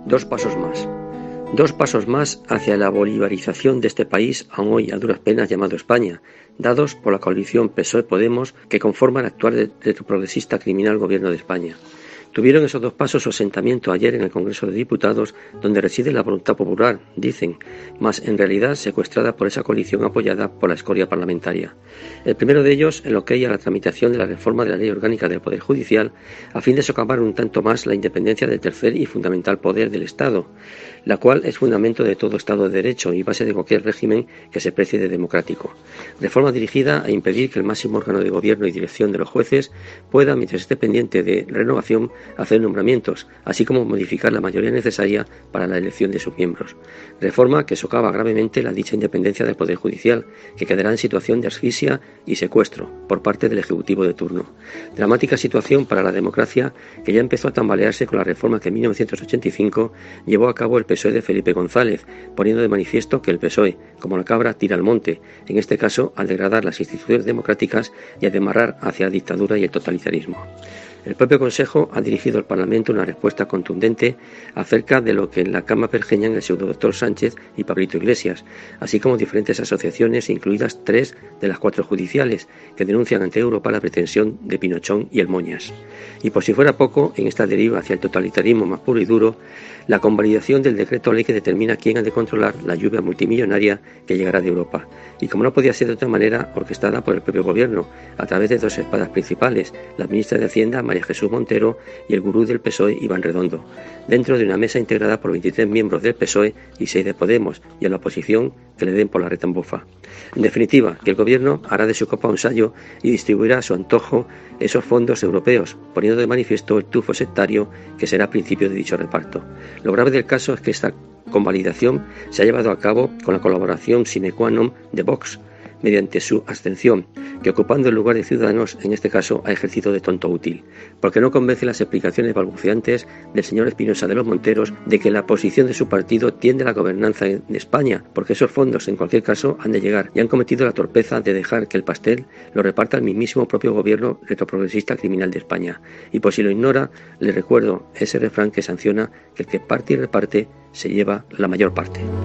Dos pasos más. Dos pasos más hacia la bolivarización de este país, aún hoy a duras penas llamado España, dados por la coalición PSOE-Podemos que conforma el actual retroprogresista criminal gobierno de España. Tuvieron esos dos pasos su asentamiento ayer en el Congreso de Diputados, donde reside la voluntad popular, dicen, mas en realidad secuestrada por esa coalición apoyada por la escoria parlamentaria. El primero de ellos, el ok a la tramitación de la reforma de la Ley Orgánica del Poder Judicial, a fin de socavar un tanto más la independencia del tercer y fundamental poder del Estado, la cual es fundamento de todo Estado de Derecho y base de cualquier régimen que se precie de democrático. Reforma dirigida a impedir que el máximo órgano de gobierno y dirección de los jueces pueda, mientras esté pendiente de renovación, hacer nombramientos, así como modificar la mayoría necesaria para la elección de sus miembros. Reforma que socava gravemente la dicha independencia del Poder Judicial, que quedará en situación de asfixia y secuestro por parte del Ejecutivo de turno. Dramática situación para la democracia que ya empezó a tambalearse con la reforma que en 1985 llevó a cabo el PSOE de Felipe González, poniendo de manifiesto que el PSOE, como la cabra, tira al monte, en este caso al degradar las instituciones democráticas y a demarrar hacia la dictadura y el totalitarismo. El propio Consejo ha dirigido al Parlamento una respuesta contundente acerca de lo que en la cama pergeñan el pseudodoctor Sánchez y Pablito Iglesias, así como diferentes asociaciones, incluidas 3 de las 4 judiciales, que denuncian ante Europa la pretensión de Pinochón y el Moñas. Y por si fuera poco, en esta deriva hacia el totalitarismo más puro y duro, la convalidación del decreto ley que determina quién ha de controlar la lluvia multimillonaria que llegará de Europa, y como no podía ser de otra manera, orquestada por el propio gobierno, a través de dos espadas principales, la ministra de Hacienda, María Jesús Montero, y el gurú del PSOE, Iván Redondo, dentro de una mesa integrada por 23 miembros del PSOE y 6 de Podemos, y a la oposición que le den por la retambufa. En definitiva, que el gobierno hará de su copa un sayo y distribuirá a su antojo esos fondos europeos, poniendo de manifiesto el tufo sectario que será principio de dicho reparto. Lo grave del caso es que esta convalidación se ha llevado a cabo con la colaboración sine qua non de Vox, mediante su abstención, que ocupando el lugar de Ciudadanos, en este caso, ha ejercido de tonto útil, porque no convence las explicaciones balbuceantes del señor Espinosa de los Monteros de que la posición de su partido tiende a la gobernanza de España, porque esos fondos, en cualquier caso, han de llegar, y han cometido la torpeza de dejar que el pastel lo reparta el mismísimo propio gobierno retroprogresista criminal de España. Y por si lo ignora, le recuerdo ese refrán que sanciona que el que parte y reparte se lleva la mayor parte.